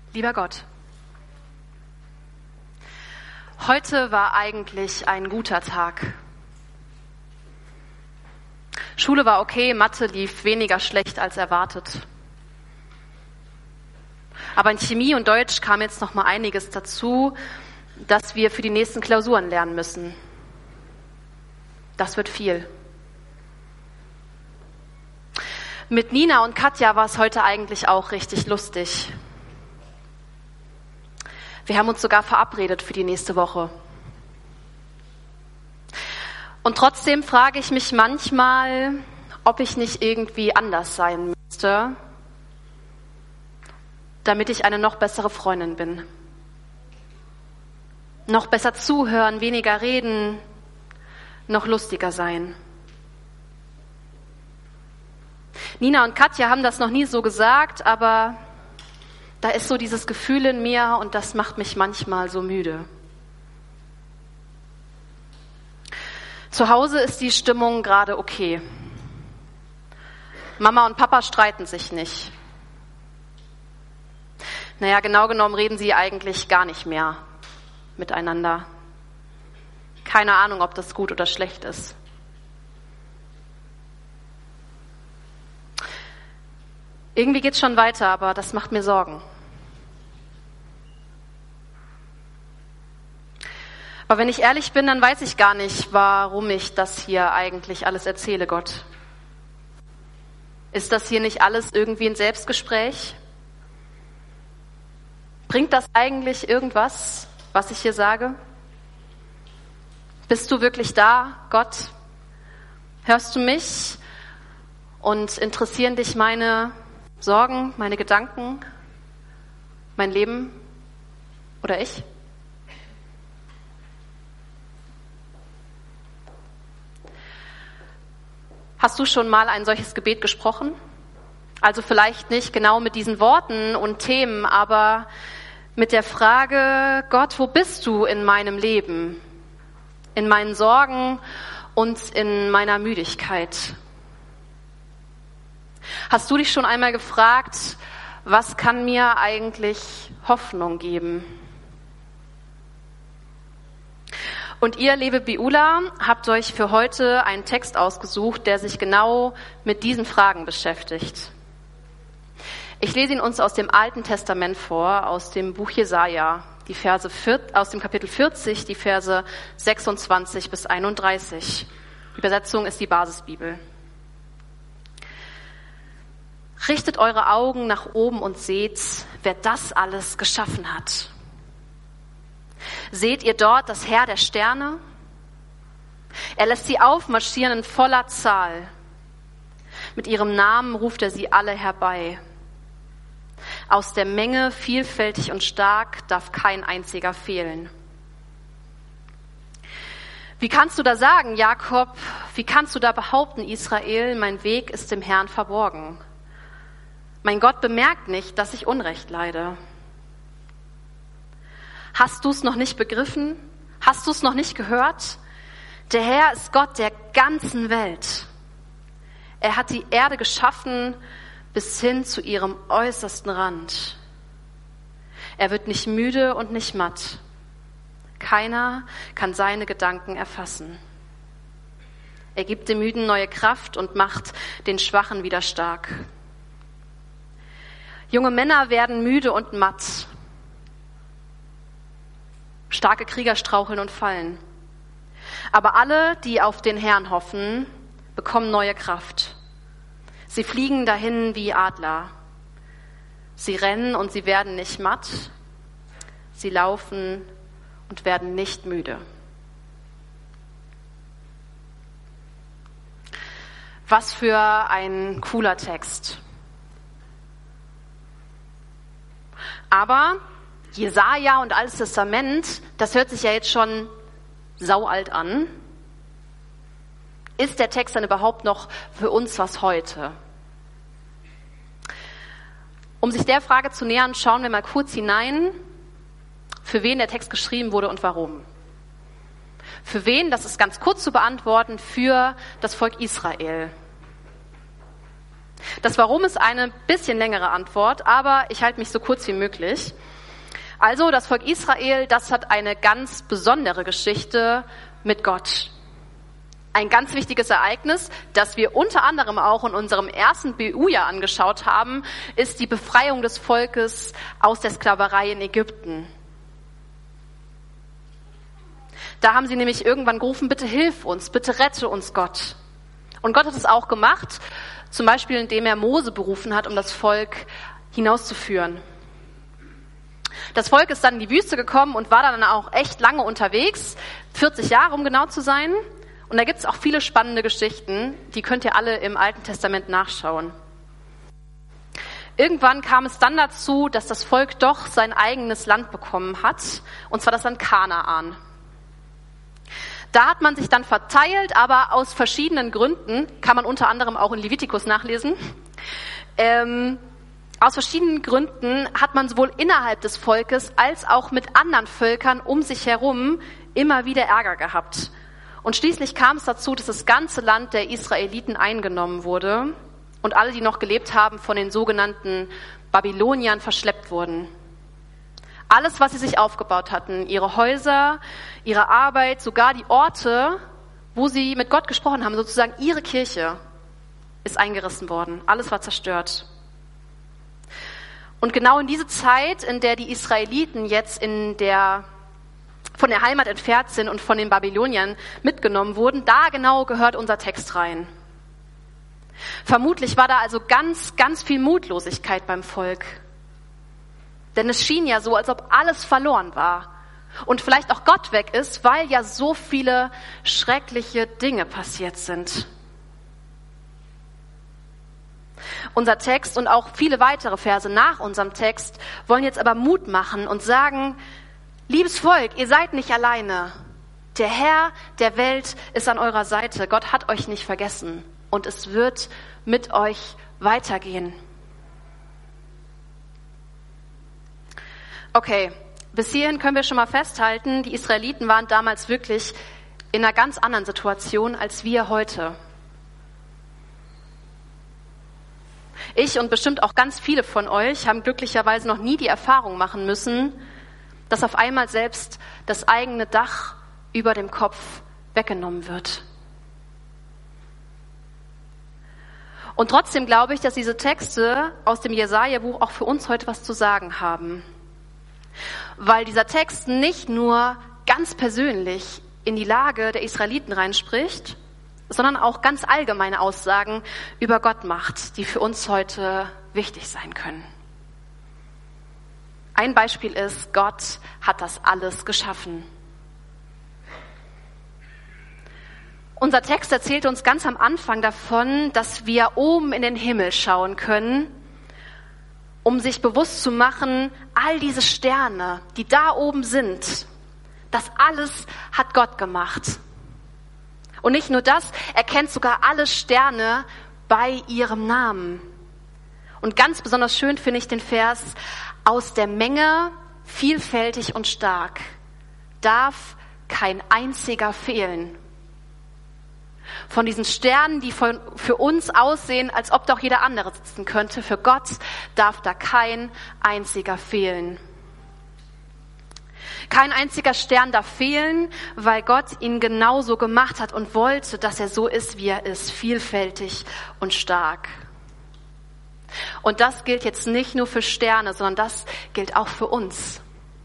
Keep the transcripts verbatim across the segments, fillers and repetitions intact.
Lieber Gott, heute war eigentlich ein guter Tag. Schule war okay, Mathe lief weniger schlecht als erwartet. Aber in Chemie und Deutsch kam jetzt noch mal einiges dazu, dass wir für die nächsten Klausuren lernen müssen. Das wird viel. Mit Nina und Katja war es heute eigentlich auch richtig lustig. Wir haben uns sogar verabredet für die nächste Woche. Und trotzdem frage ich mich manchmal, ob ich nicht irgendwie anders sein müsste, damit ich eine noch bessere Freundin bin. Noch besser zuhören, weniger reden, noch lustiger sein. Nina und Katja haben das noch nie so gesagt, aber da ist so dieses Gefühl in mir und das macht mich manchmal so müde. Zu Hause ist die Stimmung gerade okay. Mama und Papa streiten sich nicht. Naja, genau genommen reden sie eigentlich gar nicht mehr miteinander. Keine Ahnung, ob das gut oder schlecht ist. Irgendwie geht's schon weiter, aber das macht mir Sorgen. Aber wenn ich ehrlich bin, dann weiß ich gar nicht, warum ich das hier eigentlich alles erzähle, Gott. Ist das hier nicht alles irgendwie ein Selbstgespräch? Bringt das eigentlich irgendwas, was ich hier sage? Bist du wirklich da, Gott? Hörst du mich? Und interessieren dich meine Sorgen, meine Gedanken, mein Leben oder ich? Hast du schon mal ein solches Gebet gesprochen? Also vielleicht nicht genau mit diesen Worten und Themen, aber mit der Frage, Gott, wo bist du in meinem Leben, in meinen Sorgen und in meiner Müdigkeit? Hast du dich schon einmal gefragt, was kann mir eigentlich Hoffnung geben? Und ihr, liebe Beulah, habt euch für heute einen Text ausgesucht, der sich genau mit diesen Fragen beschäftigt. Ich lese ihn uns aus dem Alten Testament vor, aus dem Buch Jesaja, die Verse vier, aus dem Kapitel vierzig, die Verse sechsundzwanzig bis einunddreißig. Die Übersetzung ist die Basisbibel. Richtet eure Augen nach oben und seht, wer das alles geschaffen hat. Seht ihr dort das Heer der Sterne? Er lässt sie aufmarschieren in voller Zahl. Mit ihrem Namen ruft er sie alle herbei. Aus der Menge, vielfältig und stark, darf kein einziger fehlen. Wie kannst du da sagen, Jakob, wie kannst du da behaupten, Israel, mein Weg ist dem Herrn verborgen? Mein Gott bemerkt nicht, dass ich Unrecht leide. Hast du es noch nicht begriffen? Hast du es noch nicht gehört? Der Herr ist Gott der ganzen Welt. Er hat die Erde geschaffen bis hin zu ihrem äußersten Rand. Er wird nicht müde und nicht matt. Keiner kann seine Gedanken erfassen. Er gibt dem Müden neue Kraft und macht den Schwachen wieder stark. Junge Männer werden müde und matt. Starke Krieger straucheln und fallen. Aber alle, die auf den Herrn hoffen, bekommen neue Kraft. Sie fliegen dahin wie Adler. Sie rennen und sie werden nicht matt. Sie laufen und werden nicht müde. Was für ein cooler Text. Aber Jesaja und Altes Testament, das hört sich ja jetzt schon saualt an. Ist der Text dann überhaupt noch für uns was heute? Um sich der Frage zu nähern, schauen wir mal kurz hinein, für wen der Text geschrieben wurde und warum. Für wen, das ist ganz kurz zu beantworten, für das Volk Israel. Das Warum ist eine bisschen längere Antwort, aber ich halte mich so kurz wie möglich. Also, das Volk Israel, das hat eine ganz besondere Geschichte mit Gott. Ein ganz wichtiges Ereignis, das wir unter anderem auch in unserem ersten B U-Jahr angeschaut haben, ist die Befreiung des Volkes aus der Sklaverei in Ägypten. Da haben sie nämlich irgendwann gerufen, bitte hilf uns, bitte rette uns Gott. Und Gott hat es auch gemacht, zum Beispiel indem er Mose berufen hat, um das Volk hinauszuführen. Das Volk ist dann in die Wüste gekommen und war dann auch echt lange unterwegs, vierzig Jahre, um genau zu sein. Und da gibt es auch viele spannende Geschichten, die könnt ihr alle im Alten Testament nachschauen. Irgendwann kam es dann dazu, dass das Volk doch sein eigenes Land bekommen hat, und zwar das Land Kanaan. Da hat man sich dann verteilt, aber aus verschiedenen Gründen, kann man unter anderem auch in Levitikus nachlesen, ähm, aus verschiedenen Gründen hat man sowohl innerhalb des Volkes als auch mit anderen Völkern um sich herum immer wieder Ärger gehabt. Und schließlich kam es dazu, dass das ganze Land der Israeliten eingenommen wurde und alle, die noch gelebt haben, von den sogenannten Babyloniern verschleppt wurden. Alles, was sie sich aufgebaut hatten, ihre Häuser, ihre Arbeit, sogar die Orte, wo sie mit Gott gesprochen haben, sozusagen ihre Kirche, ist eingerissen worden. Alles war zerstört. Und genau in diese Zeit, in der die Israeliten jetzt in der, von der Heimat entfernt sind und von den Babyloniern mitgenommen wurden, da genau gehört unser Text rein. Vermutlich war da also ganz, ganz viel Mutlosigkeit beim Volk. Denn es schien ja so, als ob alles verloren war und vielleicht auch Gott weg ist, weil ja so viele schreckliche Dinge passiert sind. Unser Text und auch viele weitere Verse nach unserem Text wollen jetzt aber Mut machen und sagen, liebes Volk, ihr seid nicht alleine. Der Herr der Welt ist an eurer Seite. Gott hat euch nicht vergessen und es wird mit euch weitergehen. Okay, bis hierhin können wir schon mal festhalten, die Israeliten waren damals wirklich in einer ganz anderen Situation als wir heute. Ich und bestimmt auch ganz viele von euch haben glücklicherweise noch nie die Erfahrung machen müssen, dass auf einmal selbst das eigene Dach über dem Kopf weggenommen wird. Und trotzdem glaube ich, dass diese Texte aus dem Jesaja-Buch auch für uns heute was zu sagen haben. Weil dieser Text nicht nur ganz persönlich in die Lage der Israeliten reinspricht, sondern auch ganz allgemeine Aussagen über Gott macht, die für uns heute wichtig sein können. Ein Beispiel ist, Gott hat das alles geschaffen. Unser Text erzählt uns ganz am Anfang davon, dass wir oben in den Himmel schauen können, um sich bewusst zu machen, all diese Sterne, die da oben sind, das alles hat Gott gemacht. Und nicht nur das, er kennt sogar alle Sterne bei ihrem Namen. Und ganz besonders schön finde ich den Vers, aus der Menge, vielfältig und stark, darf kein einziger fehlen. Von diesen Sternen, die von, für uns aussehen, als ob doch jeder andere sitzen könnte, für Gott darf da kein einziger fehlen. Kein einziger Stern darf fehlen, weil Gott ihn genauso gemacht hat und wollte, dass er so ist, wie er ist, vielfältig und stark. Und das gilt jetzt nicht nur für Sterne, sondern das gilt auch für uns.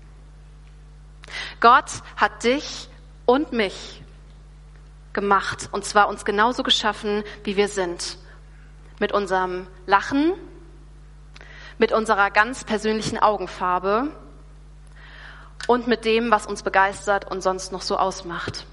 Gott hat dich und mich gemacht, und zwar uns genauso geschaffen, wie wir sind. Mit unserem Lachen, mit unserer ganz persönlichen Augenfarbe und mit dem, was uns begeistert und sonst noch so ausmacht.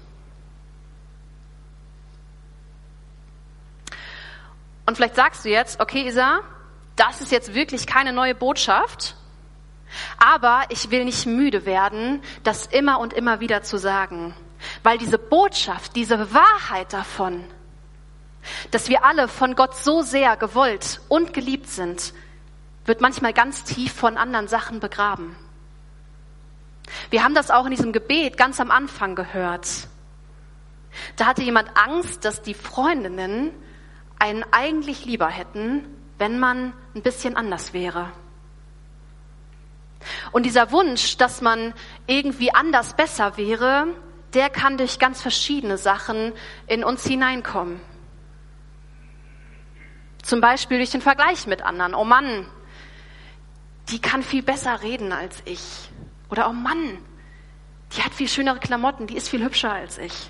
Und vielleicht sagst du jetzt, okay Isa, das ist jetzt wirklich keine neue Botschaft, aber ich will nicht müde werden, das immer und immer wieder zu sagen. Weil diese Botschaft, diese Wahrheit davon, dass wir alle von Gott so sehr gewollt und geliebt sind, wird manchmal ganz tief von anderen Sachen begraben. Wir haben das auch in diesem Gebet ganz am Anfang gehört. Da hatte jemand Angst, dass die Freundinnen einen eigentlich lieber hätten, wenn man ein bisschen anders wäre. Und dieser Wunsch, dass man irgendwie anders besser wäre, der kann durch ganz verschiedene Sachen in uns hineinkommen. Zum Beispiel durch den Vergleich mit anderen. Oh Mann, die kann viel besser reden als ich. Oder oh Mann, die hat viel schönere Klamotten, die ist viel hübscher als ich.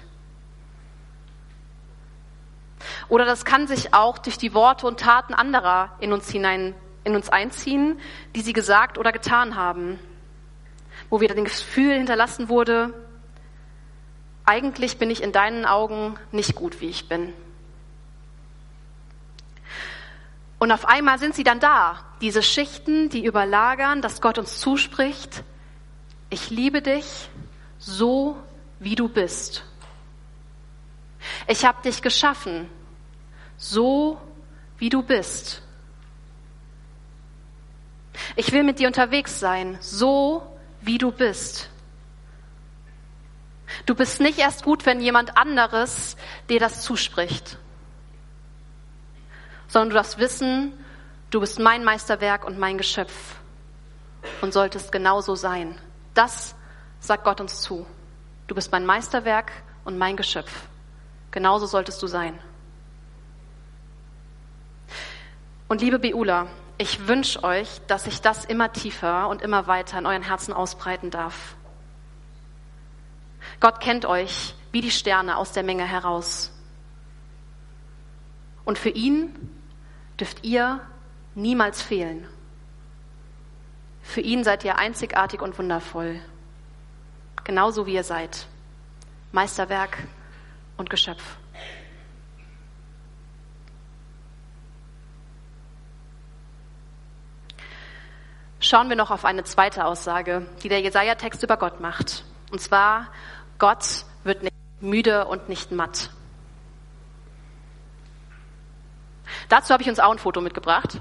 Oder das kann sich auch durch die Worte und Taten anderer in uns hinein, in uns einziehen, die sie gesagt oder getan haben. Wo wieder das Gefühl hinterlassen wurde, eigentlich bin ich in deinen Augen nicht gut, wie ich bin. Und auf einmal sind sie dann da, diese Schichten, die überlagern, dass Gott uns zuspricht, ich liebe dich so, wie du bist. Ich habe dich geschaffen, so, wie du bist. Ich will mit dir unterwegs sein, so, wie du bist. Du bist nicht erst gut, wenn jemand anderes dir das zuspricht, sondern du darfst wissen, du bist mein Meisterwerk und mein Geschöpf und solltest genauso sein. Das sagt Gott uns zu. Du bist mein Meisterwerk und mein Geschöpf. Genauso solltest du sein. Und liebe Beula, ich wünsche euch, dass sich das immer tiefer und immer weiter in euren Herzen ausbreiten darf. Gott kennt euch wie die Sterne aus der Menge heraus. Und für ihn dürft ihr niemals fehlen. Für ihn seid ihr einzigartig und wundervoll. Genauso wie ihr seid. Meisterwerk und Geschöpf. Schauen wir noch auf eine zweite Aussage, die der Jesaja-Text über Gott macht. Und zwar, Gott wird nicht müde und nicht matt. Dazu habe ich uns auch ein Foto mitgebracht.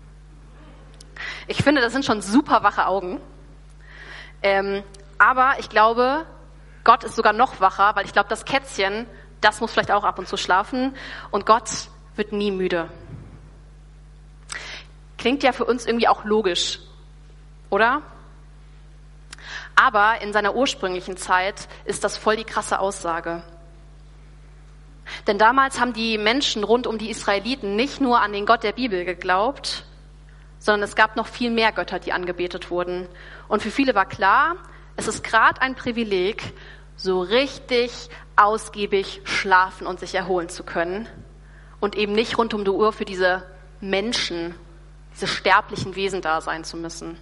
Ich finde, das sind schon super wache Augen. Ähm, aber ich glaube, Gott ist sogar noch wacher, weil ich glaube, das Kätzchen, das muss vielleicht auch ab und zu schlafen. Und Gott wird nie müde. Klingt ja für uns irgendwie auch logisch, oder? Aber in seiner ursprünglichen Zeit ist das voll die krasse Aussage. Denn damals haben die Menschen rund um die Israeliten nicht nur an den Gott der Bibel geglaubt, sondern es gab noch viel mehr Götter, die angebetet wurden. Und für viele war klar, es ist gerade ein Privileg, so richtig ausgiebig schlafen und sich erholen zu können und eben nicht rund um die Uhr für diese Menschen, diese sterblichen Wesen da sein zu müssen.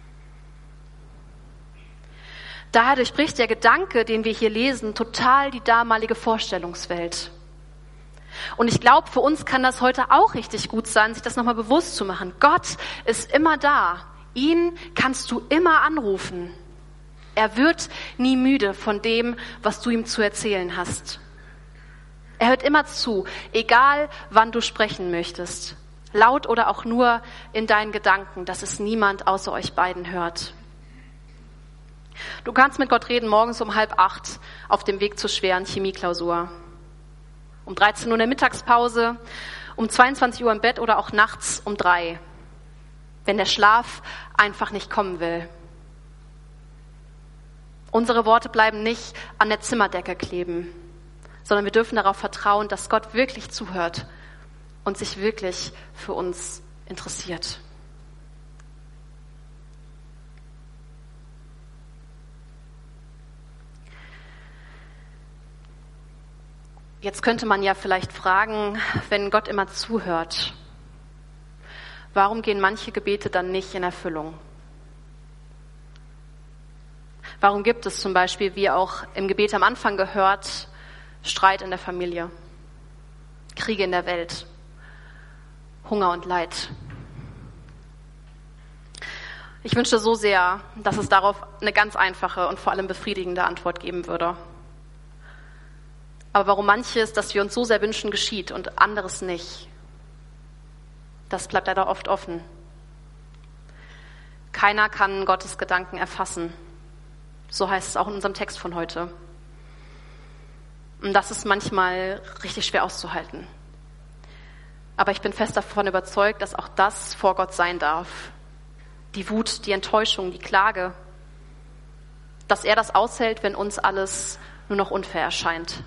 Daher durchbricht der Gedanke, den wir hier lesen, total die damalige Vorstellungswelt. Und ich glaube, für uns kann das heute auch richtig gut sein, sich das nochmal bewusst zu machen. Gott ist immer da. Ihn kannst du immer anrufen. Er wird nie müde von dem, was du ihm zu erzählen hast. Er hört immer zu, egal wann du sprechen möchtest. Laut oder auch nur in deinen Gedanken, dass es niemand außer euch beiden hört. Du kannst mit Gott reden morgens um halb acht auf dem Weg zur schweren Chemieklausur. Um dreizehn Uhr in der Mittagspause, um zweiundzwanzig Uhr im Bett oder auch nachts um drei, wenn der Schlaf einfach nicht kommen will. Unsere Worte bleiben nicht an der Zimmerdecke kleben, sondern wir dürfen darauf vertrauen, dass Gott wirklich zuhört und sich wirklich für uns interessiert. Jetzt könnte man ja vielleicht fragen, wenn Gott immer zuhört, warum gehen manche Gebete dann nicht in Erfüllung? Warum gibt es zum Beispiel, wie auch im Gebet am Anfang gehört, Streit in der Familie, Kriege in der Welt, Hunger und Leid? Ich wünschte so sehr, dass es darauf eine ganz einfache und vor allem befriedigende Antwort geben würde. Aber warum manches, das wir uns so sehr wünschen, geschieht und anderes nicht, das bleibt leider oft offen. Keiner kann Gottes Gedanken erfassen. So heißt es auch in unserem Text von heute. Und das ist manchmal richtig schwer auszuhalten. Aber ich bin fest davon überzeugt, dass auch das vor Gott sein darf. Die Wut, die Enttäuschung, die Klage. Dass er das aushält, wenn uns alles nur noch unfair erscheint.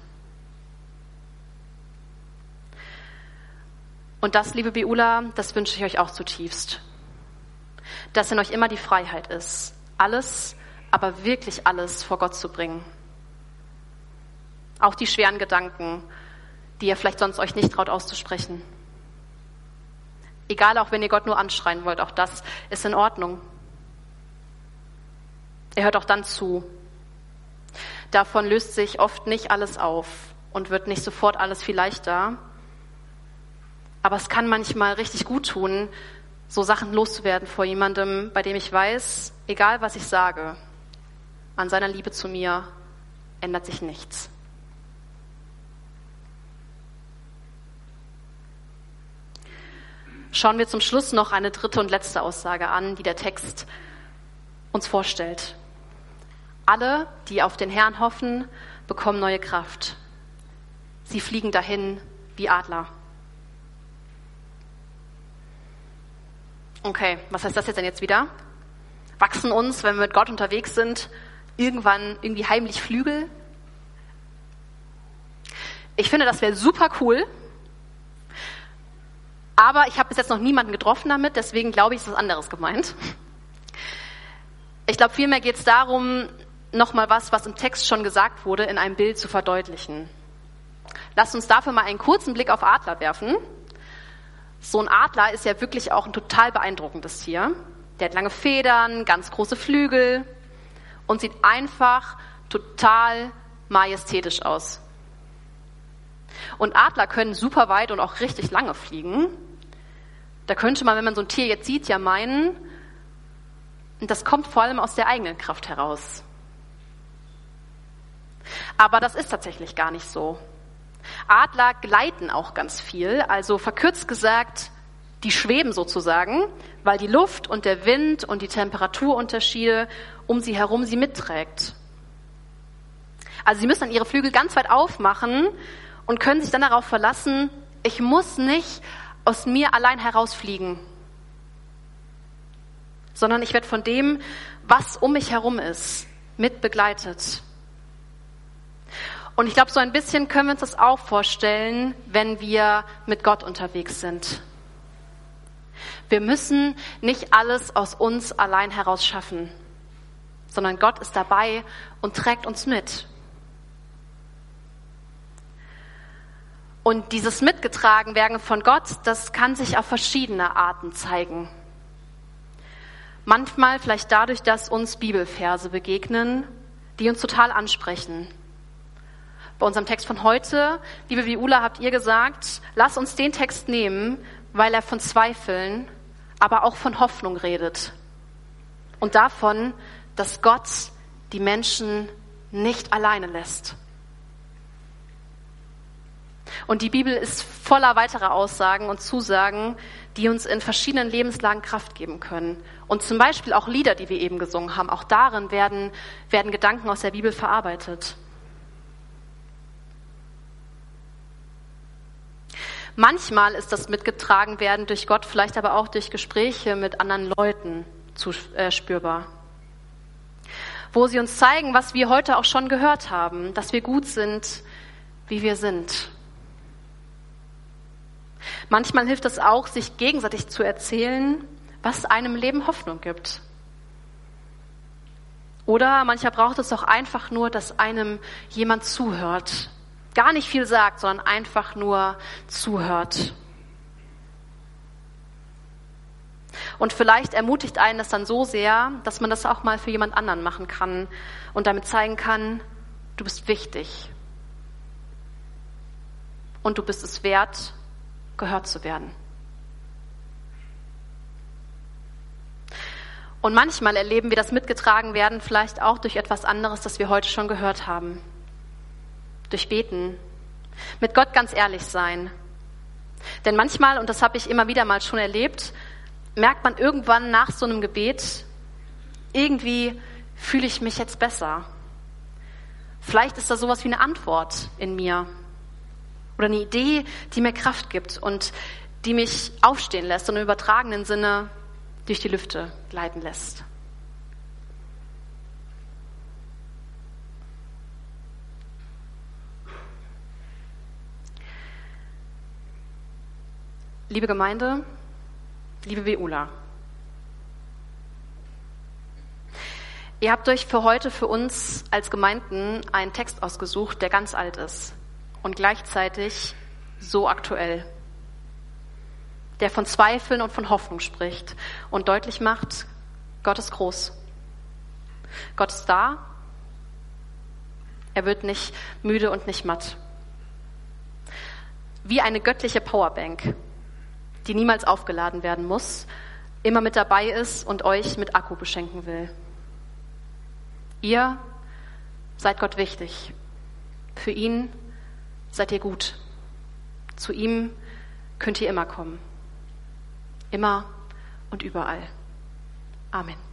Und das, liebe Beulah, das wünsche ich euch auch zutiefst. Dass in euch immer die Freiheit ist, alles, aber wirklich alles vor Gott zu bringen. Auch die schweren Gedanken, die ihr vielleicht sonst euch nicht traut auszusprechen. Egal, auch wenn ihr Gott nur anschreien wollt, auch das ist in Ordnung. Er hört auch dann zu. Davon löst sich oft nicht alles auf und wird nicht sofort alles viel leichter. Aber es kann manchmal richtig gut tun, so Sachen loszuwerden vor jemandem, bei dem ich weiß, egal was ich sage, an seiner Liebe zu mir ändert sich nichts. Schauen wir zum Schluss noch eine dritte und letzte Aussage an, die der Text uns vorstellt. Alle, die auf den Herrn hoffen, bekommen neue Kraft. Sie fliegen dahin wie Adler. Okay, was heißt das jetzt denn jetzt wieder? Wachsen uns, wenn wir mit Gott unterwegs sind, irgendwann irgendwie heimlich Flügel? Ich finde, das wäre super cool. Aber ich habe bis jetzt noch niemanden getroffen damit, deswegen glaube ich, ist was anderes gemeint. Ich glaube, vielmehr geht es darum, nochmal was, was im Text schon gesagt wurde, in einem Bild zu verdeutlichen. Lasst uns dafür mal einen kurzen Blick auf Adler werfen. So ein Adler ist ja wirklich auch ein total beeindruckendes Tier. Der hat lange Federn, ganz große Flügel und sieht einfach total majestätisch aus. Und Adler können super weit und auch richtig lange fliegen. Da könnte man, wenn man so ein Tier jetzt sieht, ja meinen, das kommt vor allem aus der eigenen Kraft heraus. Aber das ist tatsächlich gar nicht so. Adler gleiten auch ganz viel, also verkürzt gesagt, die schweben sozusagen, weil die Luft und der Wind und die Temperaturunterschiede um sie herum sie mitträgt. Also sie müssen dann ihre Flügel ganz weit aufmachen und können sich dann darauf verlassen, ich muss nicht aus mir allein herausfliegen, sondern ich werde von dem, was um mich herum ist, mit begleitet. Und ich glaube, so ein bisschen können wir uns das auch vorstellen, wenn wir mit Gott unterwegs sind. Wir müssen nicht alles aus uns allein heraus schaffen, sondern Gott ist dabei und trägt uns mit. Und dieses Mitgetragenwerden von Gott, das kann sich auf verschiedene Arten zeigen. Manchmal vielleicht dadurch, dass uns Bibelverse begegnen, die uns total ansprechen. Bei unserem Text von heute, liebe Beulah, habt ihr gesagt, lass uns den Text nehmen, weil er von Zweifeln, aber auch von Hoffnung redet. Und davon, dass Gott die Menschen nicht alleine lässt. Und die Bibel ist voller weiterer Aussagen und Zusagen, die uns in verschiedenen Lebenslagen Kraft geben können. Und zum Beispiel auch Lieder, die wir eben gesungen haben. Auch darin werden, werden Gedanken aus der Bibel verarbeitet. Manchmal ist das Mitgetragenwerden durch Gott, vielleicht aber auch durch Gespräche mit anderen Leuten zu, äh, spürbar. Wo sie uns zeigen, was wir heute auch schon gehört haben, dass wir gut sind, wie wir sind. Manchmal hilft es auch, sich gegenseitig zu erzählen, was einem Leben Hoffnung gibt. Oder manchmal braucht es auch einfach nur, dass einem jemand zuhört. Gar nicht viel sagt, sondern einfach nur zuhört. Und vielleicht ermutigt einen das dann so sehr, dass man das auch mal für jemand anderen machen kann und damit zeigen kann, du bist wichtig. Und du bist es wert, gehört zu werden. Und manchmal erleben wir das Mitgetragenwerden vielleicht auch durch etwas anderes, das wir heute schon gehört haben. Durch Beten. Mit Gott ganz ehrlich sein. Denn manchmal, und das habe ich immer wieder mal schon erlebt, merkt man irgendwann nach so einem Gebet, irgendwie fühle ich mich jetzt besser. Vielleicht ist da sowas wie eine Antwort in mir. Oder eine Idee, die mir Kraft gibt. Und die mich aufstehen lässt und im übertragenen Sinne durch die Lüfte gleiten lässt. Liebe Gemeinde, liebe WULA, ihr habt euch für heute für uns als Gemeinden einen Text ausgesucht, der ganz alt ist und gleichzeitig so aktuell, der von Zweifeln und von Hoffnung spricht und deutlich macht, Gott ist groß. Gott ist da, er wird nicht müde und nicht matt. Wie eine göttliche Powerbank, die niemals aufgeladen werden muss, immer mit dabei ist und euch mit Akku beschenken will. Ihr seid Gott wichtig. Für ihn seid ihr gut. Zu ihm könnt ihr immer kommen. Immer und überall. Amen.